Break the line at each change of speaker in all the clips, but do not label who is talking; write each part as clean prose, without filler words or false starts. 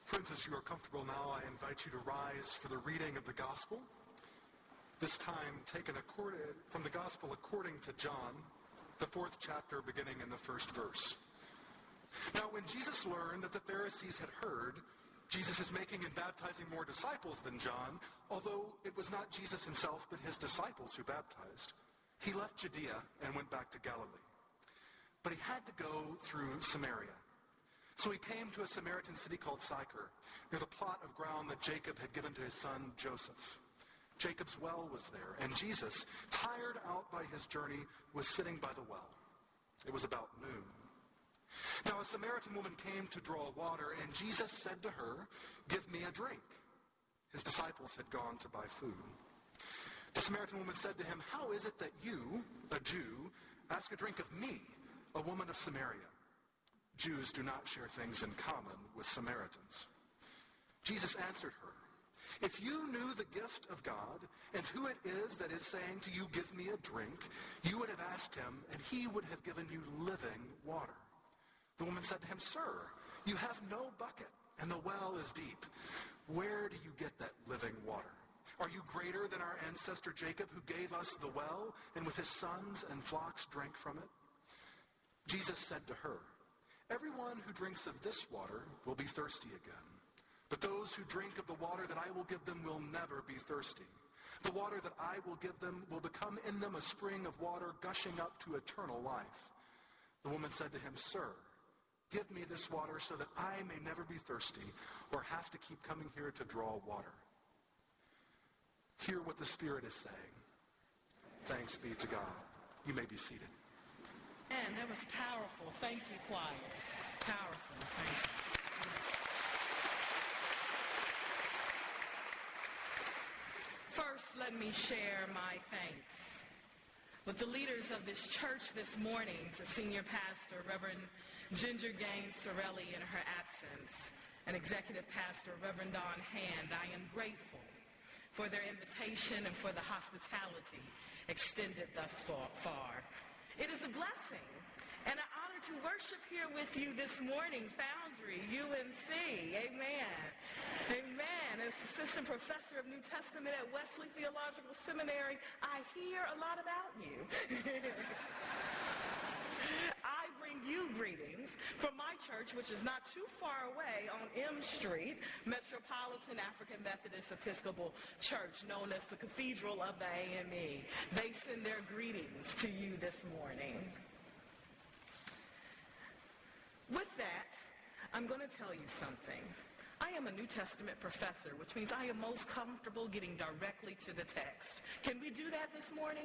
Friends, as you are comfortable now, I invite you to rise for the reading of the Gospel, this time taken from the Gospel according to John, the 4th chapter, beginning in the 1st verse. Now, when Jesus learned that the Pharisees had heard Jesus is making and baptizing more disciples than John, although it was not Jesus himself but his disciples who baptized, he left Judea and went back to Galilee. But he had to go through Samaria. So he came to a Samaritan city called Sychar, near the plot of ground that Jacob had given to his son Joseph. Jacob's well was there, and Jesus, tired out by his journey, was sitting by the well. It was about noon. Now a Samaritan woman came to draw water, and Jesus said to her, "Give me a drink." His disciples had gone to buy food. The Samaritan woman said to him, "How is it that you, a Jew, ask a drink of me, a woman of Samaria?" Jews do not share things in common with Samaritans. Jesus answered her, "If you knew the gift of God and who it is that is saying to you, 'Give me a drink,' you would have asked him, and he would have given you living water." The woman said to him, "Sir, you have no bucket, and the well is deep. Where do you get that living water? Are you greater than our ancestor Jacob, who gave us the well, and with his sons and flocks drank from it?" Jesus said to her, "Everyone who drinks of this water will be thirsty again. But those who drink of the water that I will give them will never be thirsty. The water that I will give them will become in them a spring of water gushing up to eternal life." The woman said to him, "Sir, give me this water so that I may never be thirsty or have to keep coming here to draw water." Hear what the Spirit is saying. Thanks be to God. You may be seated.
Man, that was powerful. Thank you, choir. Powerful. Thank you. First, let me share my thanks with the leaders of this church this morning, to Senior Pastor Reverend Ginger Gaines Sorelli in her absence, and Executive Pastor Reverend Dawn Hand. I am grateful for their invitation and for the hospitality extended thus far. It is a blessing and an honor to worship here with you this morning, Foundry, UNC. Amen. Amen. As Assistant Professor of New Testament at Wesley Theological Seminary, I hear a lot about you. I bring you greetings from my church, which is not too far away on M Street, Metropolitan African Methodist Episcopal Church, known as the Cathedral of the AME. They send their greetings to you this morning. With that, I'm going to tell you something. I am a New Testament professor, which means I am most comfortable getting directly to the text. Can we do that this morning?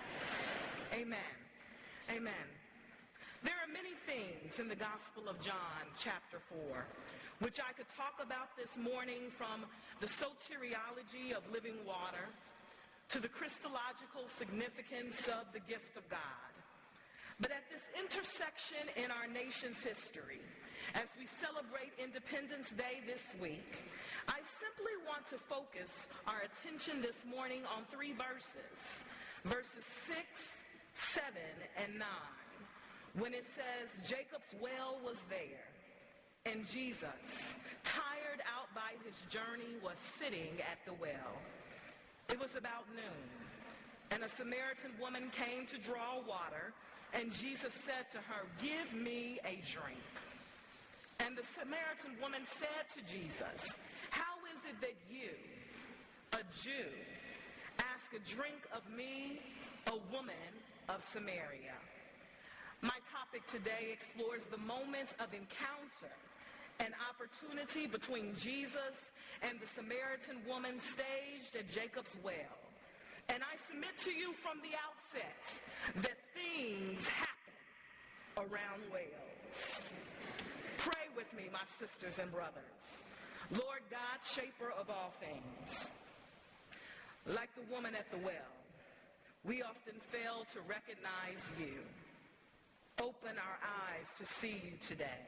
Amen. Amen. There are many things in the Gospel of John, chapter 4, which I could talk about this morning, from the soteriology of living water to the Christological significance of the gift of God. But at this intersection in our nation's history, as we celebrate Independence Day this week, I simply want to focus our attention this morning on 3 verses, verses 6, 7, and 9. When it says, Jacob's well was there, and Jesus, tired out by his journey, was sitting at the well. It was about noon, and a Samaritan woman came to draw water, and Jesus said to her, "Give me a drink." And the Samaritan woman said to Jesus, "How is it that you, a Jew, ask a drink of me, a woman of Samaria?" My topic today explores the moment of encounter and opportunity between Jesus and the Samaritan woman staged at Jacob's well. And I submit to you from the outset that things happen around wells. Pray with me, my sisters and brothers. Lord God, shaper of all things, like the woman at the well, we often fail to recognize you. Open our eyes to see you today.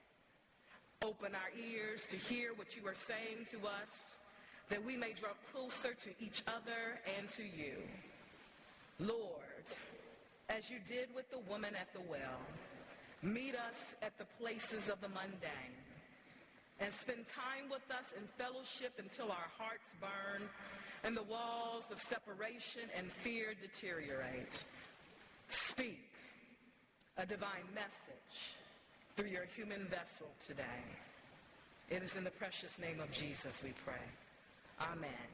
Open our ears to hear what you are saying to us, that we may draw closer to each other and to you. Lord, as you did with the woman at the well, meet us at the places of the mundane. and spend time with us in fellowship until our hearts burn and the walls of separation and fear deteriorate. Speak a divine message through your human vessel today. It is in the precious name of Jesus we pray. Amen.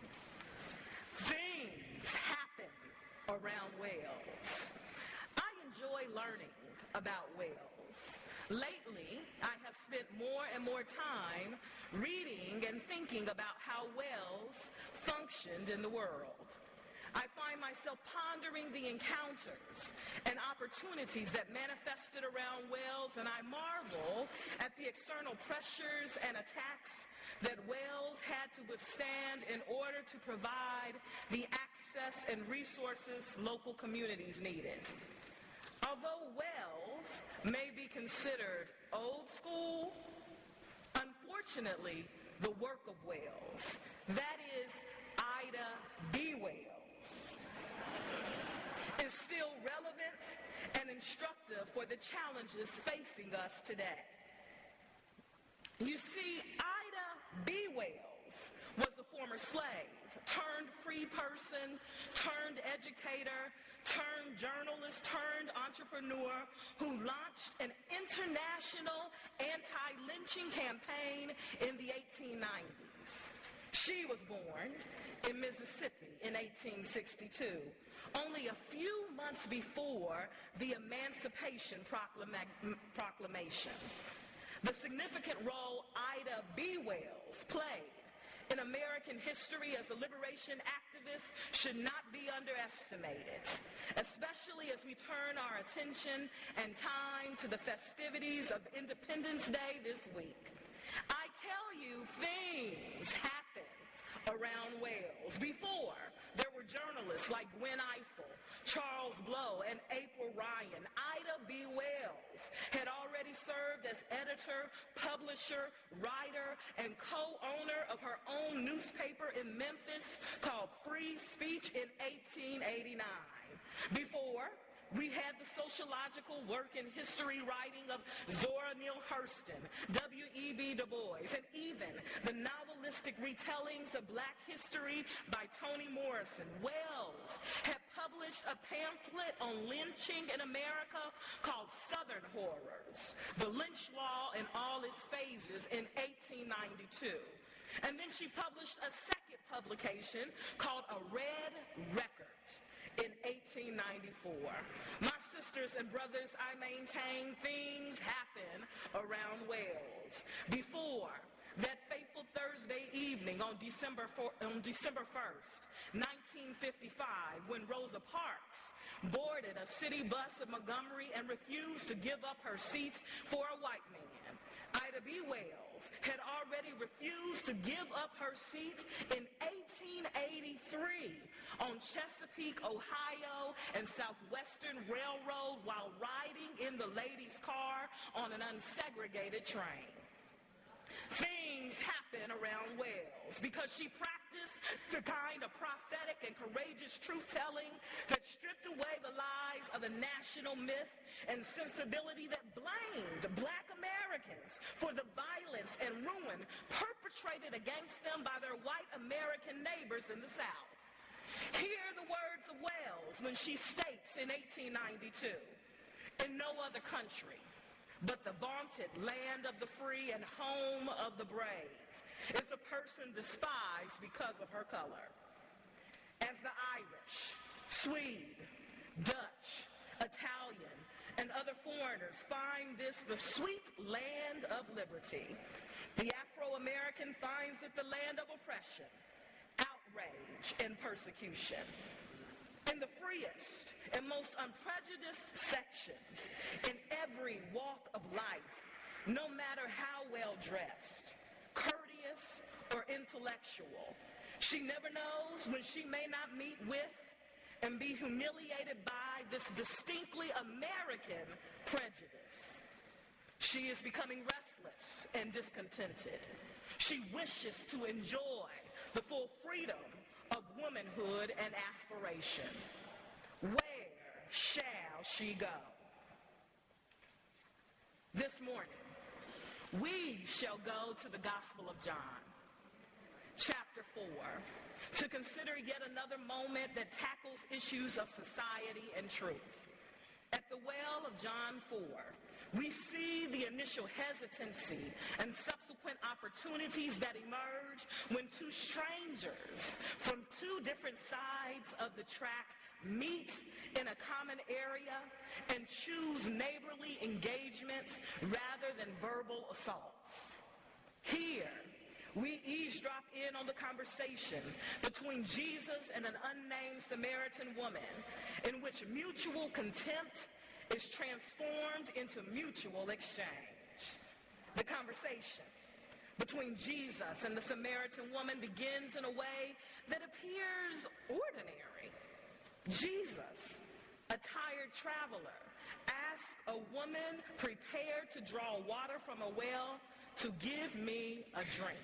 Things happen around whales. I enjoy learning about whales. Lately, I have spent more and more time reading and thinking about how whales functioned in the world. I find myself pondering the encounters and opportunities that manifested around whales, and I marvel at the external pressures and attacks that whales had to withstand in order to provide the access and resources local communities needed. Although whales may be considered old school, unfortunately, the work of whales, that is Ida B. Wells, is still relevant and instructive for the challenges facing us today. You see, Ida B. Wells was a former slave, turned free person, turned educator, turned journalist, turned entrepreneur who launched an international anti-lynching campaign in the 1890s. She was born in Mississippi in 1862, only a few months before the Emancipation Proclamation. The significant role Ida B. Wells played in American history as a liberation activist should not be underestimated, especially as we turn our attention and time to the festivities of Independence Day this week. I tell you, things happen around Wales. Before, there were journalists like Gwen Ifill, Charles Blow, and April Ryan. Ida B. Wells had already served as editor, publisher, writer, and co-owner of her own newspaper in Memphis called Free Speech in 1889. Before, we had the sociological work and history writing of Zora Neale Hurston, W.E.B. Du Bois, and even the novelistic retellings of Black history by Toni Morrison. Wells had published a pamphlet on lynching in America called Southern Horrors, the lynch law in all its phases in 1892. And then she published a second publication called A Red Record in 1894. My sisters and brothers, I maintain things happen around Wales. Before that fateful Thursday evening on December 1st, 1955, when Rosa Parks boarded a city bus in Montgomery and refused to give up her seat for a white man, Ida B. Wells had already refused to give up her seat in 1883 on Chesapeake, Ohio, and Southwestern Railroad while riding in the ladies' car on an unsegregated train. Things happen around Wales because she practiced the kind of prophetic and courageous truth-telling that stripped away the lies of the national myth and sensibility that blamed Black Americans for the violence and ruin perpetrated against them by their white American neighbors in the South. Hear the words of Wells when she states in 1892, "In no other country but the vaunted land of the free and home of the brave is a person despised because of her color. As the Irish, Swede, Dutch, Italian, and other foreigners find this the sweet land of liberty, the Afro-American finds it the land of oppression, outrage, and persecution. In the freest and most unprejudiced sections, in every walk of life, no matter how well dressed, courteous, or intellectual, she never knows when she may not meet with and be humiliated by this distinctly American prejudice. She is becoming restless and discontented. She wishes to enjoy the full freedom of womanhood and aspiration. Where shall she go?" This morning, we shall go to the Gospel of John, chapter 4, to consider yet another moment that tackles issues of society and truth. At the well of John 4, we see the initial hesitancy and subsequent opportunities that emerge when two strangers from two different sides of the track meet in a common area and choose neighborly engagement rather than verbal assaults. Here, we eavesdrop in on the conversation between Jesus and an unnamed Samaritan woman in which mutual contempt is transformed into mutual exchange. The conversation between Jesus and the Samaritan woman begins in a way that appears ordinary. Jesus, a tired traveler, asks a woman prepared to draw water from a well to give me a drink.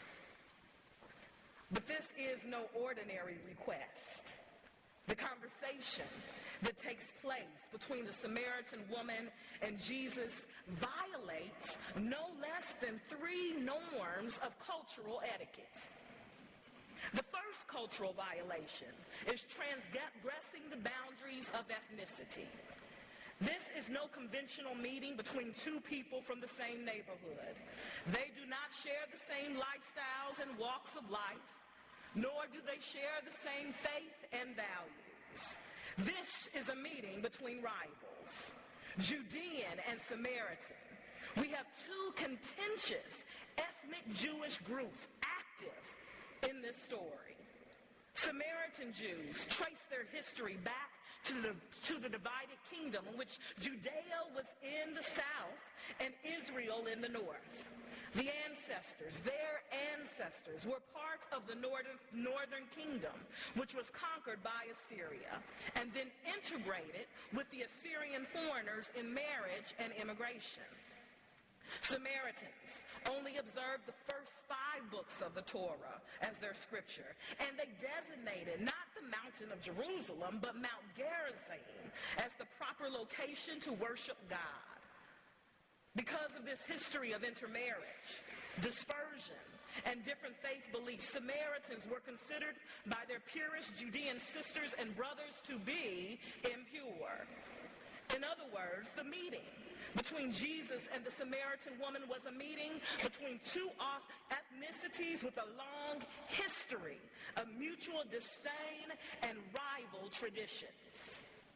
But this is no ordinary request. The conversation that takes place between the Samaritan woman and Jesus violates no less than 3 norms of cultural etiquette. The first cultural violation is transgressing the boundaries of ethnicity. This is no conventional meeting between two people from the same neighborhood. They do not share the same lifestyles and walks of life, nor do they share the same faith and values. This is a meeting between rivals, Judean and Samaritan. We have two contentious ethnic Jewish groups active in this story. Samaritan Jews trace their history back to the divided kingdom in which Judea was in the south and Israel in the north. Their ancestors were part of the northern kingdom, which was conquered by Assyria and then integrated with the Assyrian foreigners in marriage and immigration. Samaritans only observed the first 5 books of the Torah as their scripture, and they designated not the mountain of Jerusalem, but Mount Gerizim as the proper location to worship God. Because of this history of intermarriage, dispersion, and different faith beliefs, Samaritans were considered by their purest Judean sisters and brothers to be impure. In other words, the meeting between Jesus and the Samaritan woman was a meeting between two ethnicities with a long history of mutual disdain and rival traditions.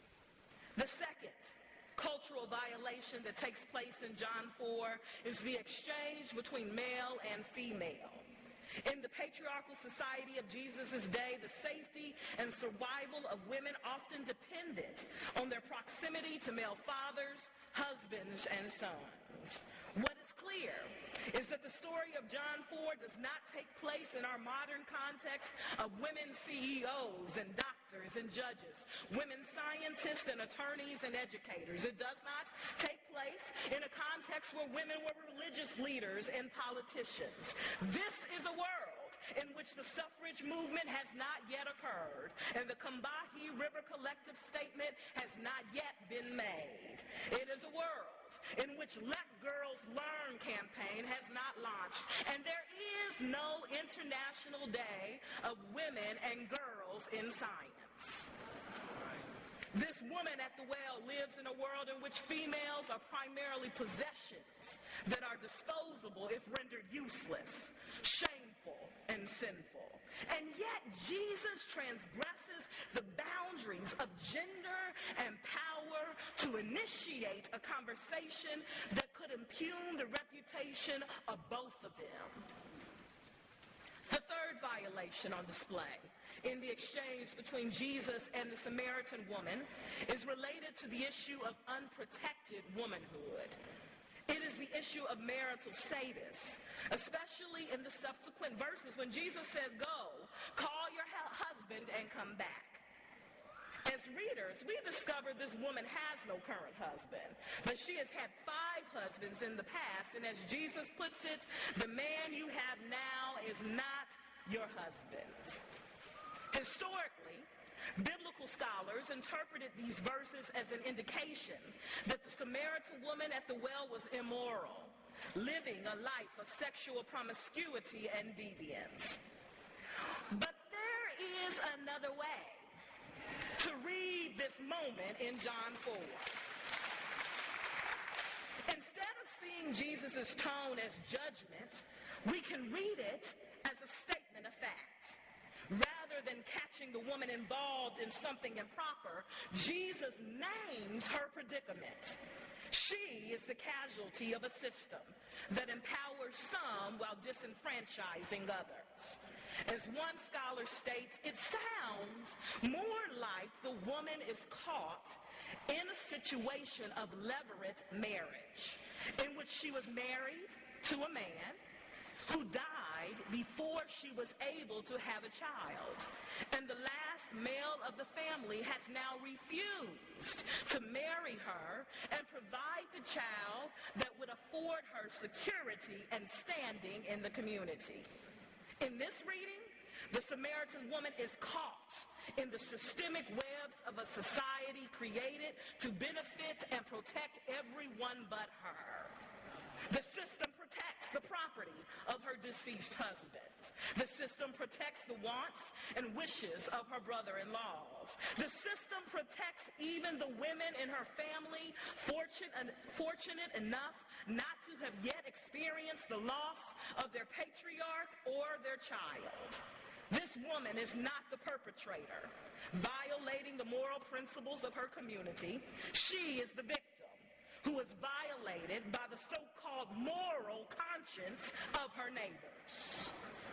The second cultural violation that takes place in John 4 is the exchange between male and female. In the patriarchal society of Jesus' day, the safety and survival of women often depended on their proximity to male fathers, husbands, and sons. What is clear is that the story of John 4 does not take place in our modern context of women CEOs and doctors and judges, women scientists and attorneys and educators. It does not take place in a context where women were religious leaders and politicians. This is a world in which the suffrage movement has not yet occurred, and the Combahee River Collective Statement has not yet been made. It is a world in which Let Girls Learn campaign has not launched, and there is no International Day of Women and Girls in Science. This woman at the well lives in a world in which females are primarily possessions that are disposable if rendered useless, shameful, and sinful. And yet Jesus transgresses the boundaries of gender and power to initiate a conversation that could impugn the reputation of both of them. The third violation on display in the exchange between Jesus and the Samaritan woman is related to the issue of unprotected womanhood. It is the issue of marital status, especially in the subsequent verses when Jesus says, "Go, call your husband and come back." As readers, we discover this woman has no current husband, but she has had 5 husbands in the past, and as Jesus puts it, the man you have now is not your husband. Historically, biblical scholars interpreted these verses as an indication that the Samaritan woman at the well was immoral, living a life of sexual promiscuity and deviance. But there is another way to read this moment in John 4. Instead of seeing Jesus' tone as judgment, we can read it as a statement of fact. Rather than catching the woman involved in something improper, Jesus names her predicament. She is the casualty of a system that empowers some while disenfranchising others. As one scholar states, it sounds more like the woman is caught in a situation of levirate marriage, in which she was married to a man who died before she was able to have a child. And the last male of the family has now refused to marry her and provide the child that would afford her security and standing in the community. In this reading, the Samaritan woman is caught in the systemic webs of a society created to benefit and protect everyone but her. The system protects the property of her deceased husband. The system protects the wants and wishes of her brother-in-laws. The system protects even the women in her family fortunate enough not to have yet experienced the loss of their patriarch or their child. This woman is not the perpetrator, violating the moral principles of her community. She is the victim, who is violated by the so-called moral conscience of her neighbors.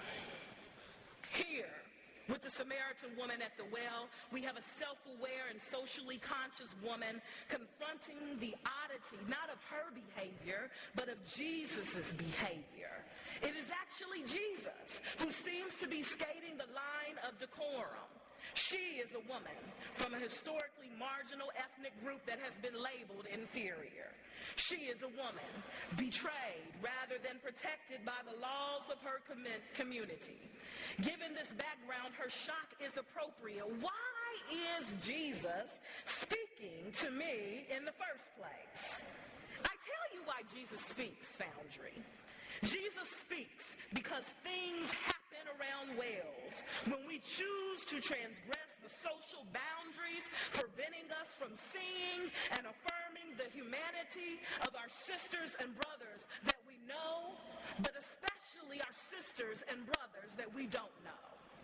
Here, with the Samaritan woman at the well, we have a self-aware and socially conscious woman confronting the oddity, not of her behavior, but of Jesus' behavior. It is actually Jesus who seems to be skating the line of decorum. She is a woman from a historically marginal ethnic group that has been labeled inferior. She is a woman betrayed rather than protected by the laws of her community. Given this background, her shock is appropriate. Why is Jesus speaking to me in the first place? I tell you why Jesus speaks, Foundry. Jesus speaks because things happen around wells when we choose to transgress the social boundaries, preventing us from seeing and affirming the humanity of our sisters and brothers that we know, but especially our sisters and brothers that we don't know.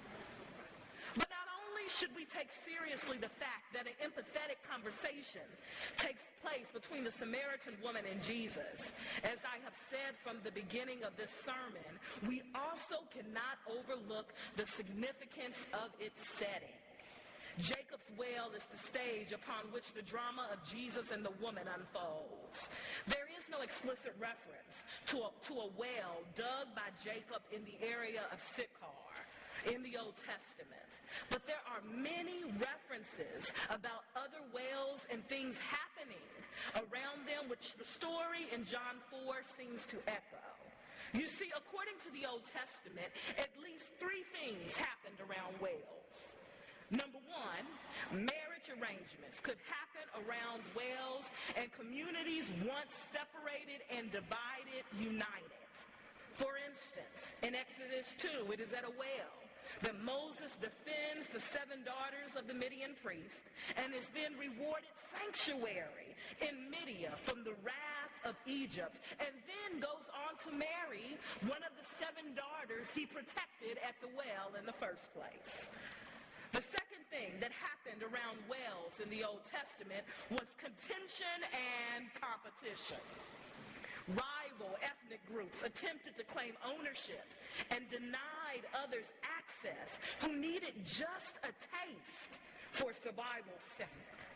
But not only should we take seriously the fact that an empathetic conversation takes place between the Samaritan woman and Jesus, as I have said from the beginning of this sermon, we also cannot overlook the significance of its setting. Jacob's well is the stage upon which the drama of Jesus and the woman unfolds. There is no explicit reference to a well dug by Jacob in the area of Sychar in the Old Testament. But there are many references about other wells and things happening around them, which the story in John 4 seems to echo. You see, according to the Old Testament, at least 3 things happened around wells. Number 1, marriage arrangements could happen around wells, and communities once separated and divided united. For instance, in Exodus 2, it is at a well that Moses defends the 7 daughters of the Midian priest and is then rewarded sanctuary in Midian from the wrath of Egypt, and then goes on to marry one of the 7 daughters he protected at the well in the first place. The second thing that happened around wells in the Old Testament was contention and competition. Rival ethnic groups attempted to claim ownership and denied others access who needed just a taste for survival's sake.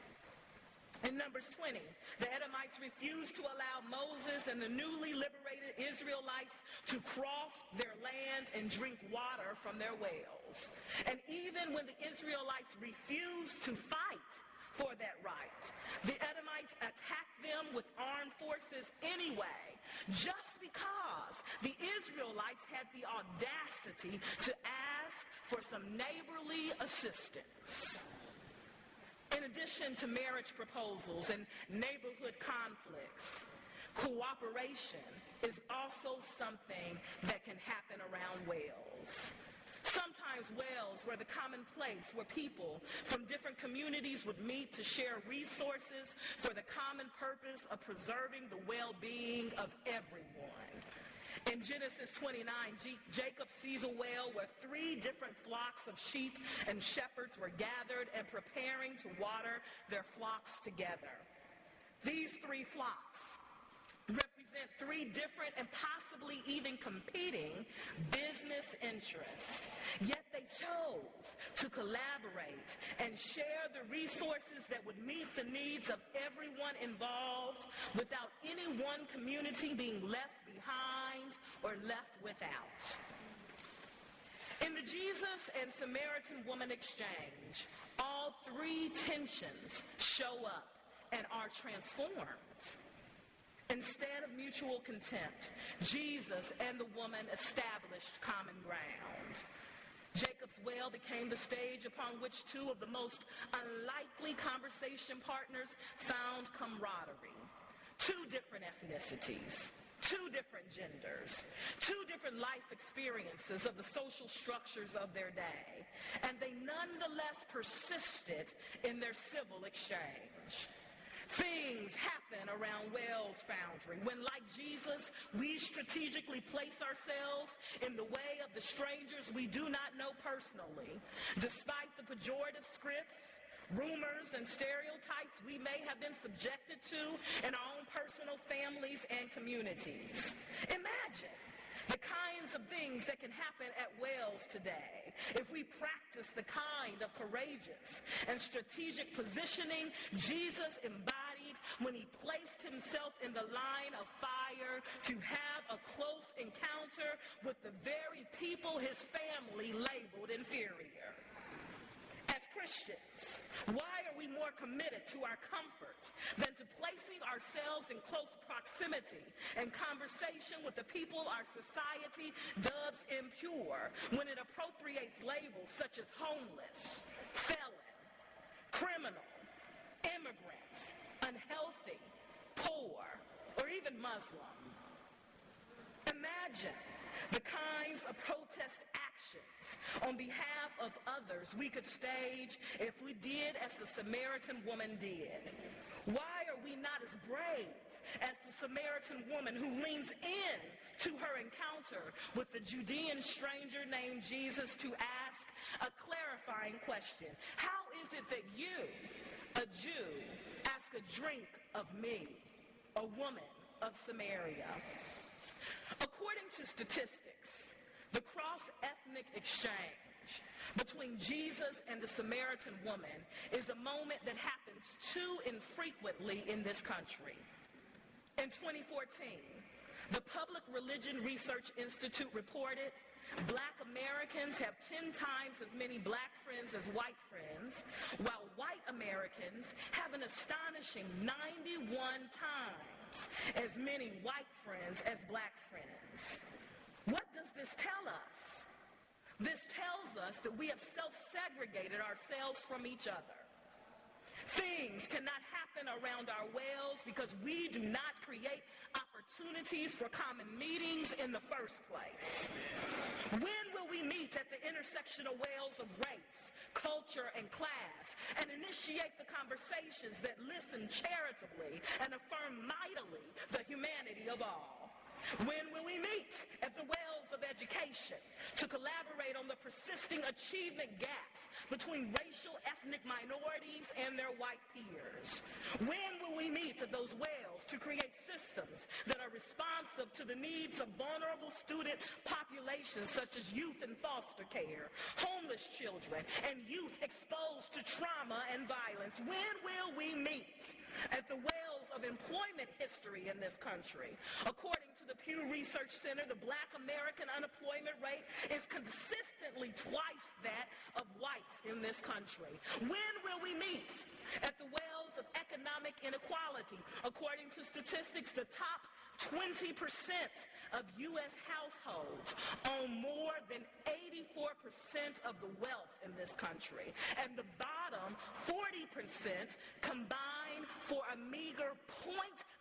In Numbers 20, the Edomites refused to allow Moses and the newly liberated Israelites to cross their land and drink water from their wells. And even when the Israelites refused to fight for that right, the Edomites attacked them with armed forces anyway, just because the Israelites had the audacity to ask for some neighborly assistance. In addition to marriage proposals and neighborhood conflicts, Cooperation is also something that can happen around wells. Sometimes wells were the common place where people from different communities would meet to share resources for the common purpose of preserving the well-being of everyone. In Genesis 29, Jacob sees a well where 3 different flocks of sheep and shepherds were gathered and preparing to water their flocks together. These 3 flocks represent 3 different and possibly even competing business interests. Yet they chose to collaborate and share the resources that would meet the needs of everyone involved without any one community being left behind or left without. In the Jesus and Samaritan woman exchange, all 3 tensions show up and are transformed. Instead of mutual contempt, Jesus and the woman established common ground. Jacob's well became the stage upon which 2 of the most unlikely conversation partners found camaraderie. 2 different ethnicities, 2 different genders, 2 different life experiences of the social structures of their day, and they nonetheless persisted in their civil exchange. Things happen around Wells Foundry when, like Jesus, we strategically place ourselves in the way of the strangers we do not know personally, despite the pejorative scripts, rumors, and stereotypes we may have been subjected to in our own personal families and communities. Imagine the kinds of things that can happen at Wells today if we practice the kind of courageous and strategic positioning Jesus embodied when he placed himself in the line of fire to have a close encounter with the very people his family labeled inferior. As Christians, why are we more committed to our comfort than to placing ourselves in close proximity and conversation with the people our society dubs impure when it appropriates labels such as homeless, felon, criminal, immigrant, unhealthy, poor, or even Muslim? Imagine the kinds of protest actions on behalf of others we could stage if we did as the Samaritan woman did. Why are we not as brave as the Samaritan woman who leans in to her encounter with the Judean stranger named Jesus to ask a clarifying question? How is it that you, a Jew, ask a drink of me, a woman of Samaria? According to statistics, the cross-ethnic exchange between Jesus and the Samaritan woman is a moment that happens too infrequently in this country. In 2014, the Public Religion Research Institute reported Black Americans have 10 times as many black friends as white friends, while white Americans have an astonishing 91 times as many white friends as black friends. What does this tell us? This tells us that we have self-segregated ourselves from each other. Things cannot happen around our wells because we do not create opportunities for common meetings in the first place. When will we meet at the intersectional wells of race, culture, and class and initiate the conversations that listen charitably and affirm mightily the humanity of all? When will we meet at the wells of education to collaborate on the persisting achievement gaps between racial ethnic minorities and their white peers? When will we meet at those wells to create systems that are responsive to the needs of vulnerable student populations such as youth in foster care, homeless children, and youth exposed to trauma and violence? When will we meet at the wells of employment history in this country? According to the Pew Research Center, the Black American unemployment rate is consistently twice that of whites in this country. When will we meet at the wells of economic inequality? According to statistics, the top 20% of U.S. households own more than 84% of the wealth in this country, and the bottom 40% combine for a meager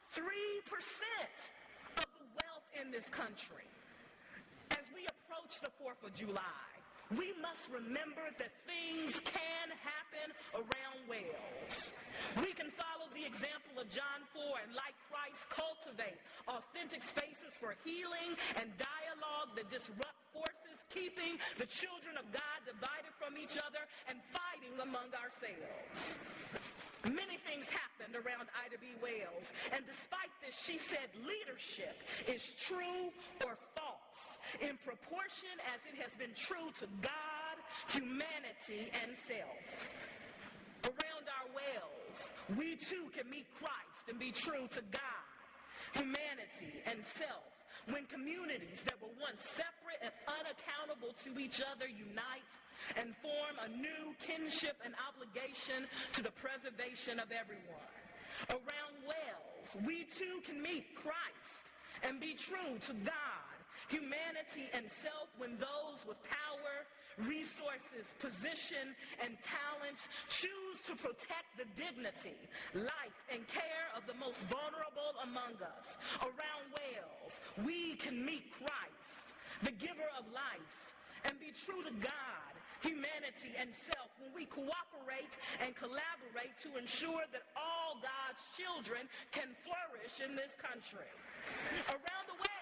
3% of the wealth in this country. As we approach the 4th of July, we must remember that things can happen around Wales. We can follow the example of John 4 and, like Christ, cultivate authentic spaces for healing and dialogue that disrupt forces, keeping the children of God divided from each other and fighting among ourselves. Many things happened around Ida B. Wells, and despite this, she said leadership is true or false in proportion as it has been true to God, humanity, and self. Around our wells, we too can meet Christ and be true to God, humanity, and self. When communities that were once separate and unaccountable to each other unite and form a new kinship and obligation to the preservation of everyone. Around wells, we too can meet Christ and be true to God, humanity, and self when those with power, resources, position, and talents choose to protect the dignity, life, and care of the most vulnerable among us. Around Wales, we can meet Christ, the giver of life, and be true to God, humanity, and self when we cooperate and collaborate to ensure that all God's children can flourish in this country. Around the Wales,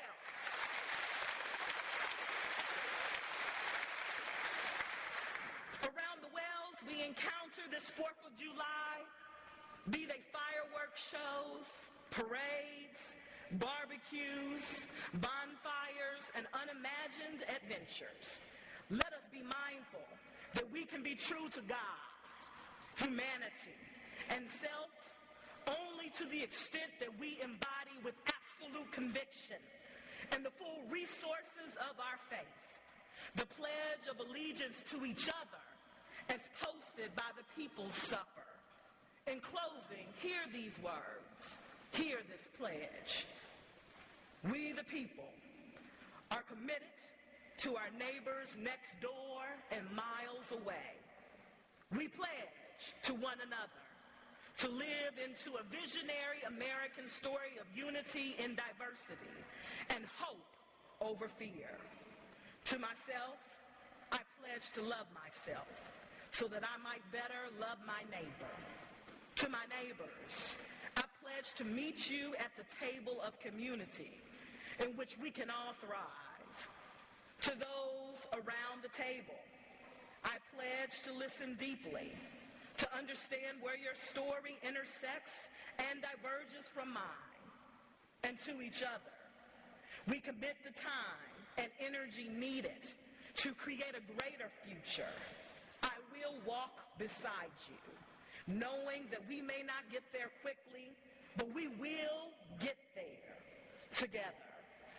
we encounter this 4th of July, be they fireworks shows, parades, barbecues, bonfires, and unimagined adventures. Let us be mindful that we can be true to God, humanity, and self only to the extent that we embody with absolute conviction and the full resources of our faith, the pledge of allegiance to each other as posted by the People's Supper. In closing, hear these words, hear this pledge. We, the people, are committed to our neighbors next door and miles away. We pledge to one another to live into a visionary American story of unity in diversity and hope over fear. To myself, I pledge to love myself, so that I might better love my neighbor. To my neighbors, I pledge to meet you at the table of community in which we can all thrive. To those around the table, I pledge to listen deeply, to understand where your story intersects and diverges from mine. And to each other, we commit the time and energy needed to create a greater future. I will walk beside you, knowing that we may not get there quickly, but we will get there together.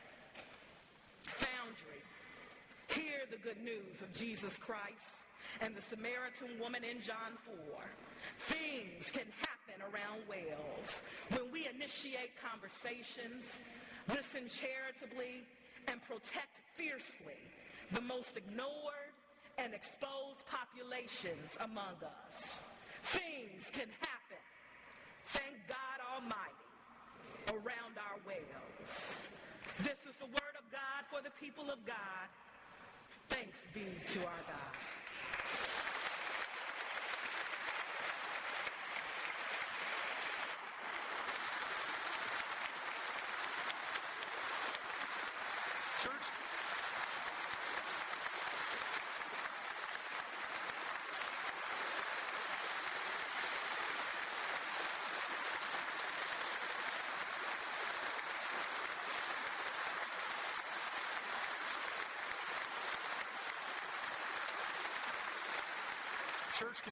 Foundry, hear the good news of Jesus Christ and the Samaritan woman in John 4. Things can happen around Wales when we initiate conversations, listen charitably, and protect fiercely the most ignored and exposed populations among us. Things can happen, thank God Almighty, around our wells. This is the word of God for the people of God. Thanks be to our God.
Church, church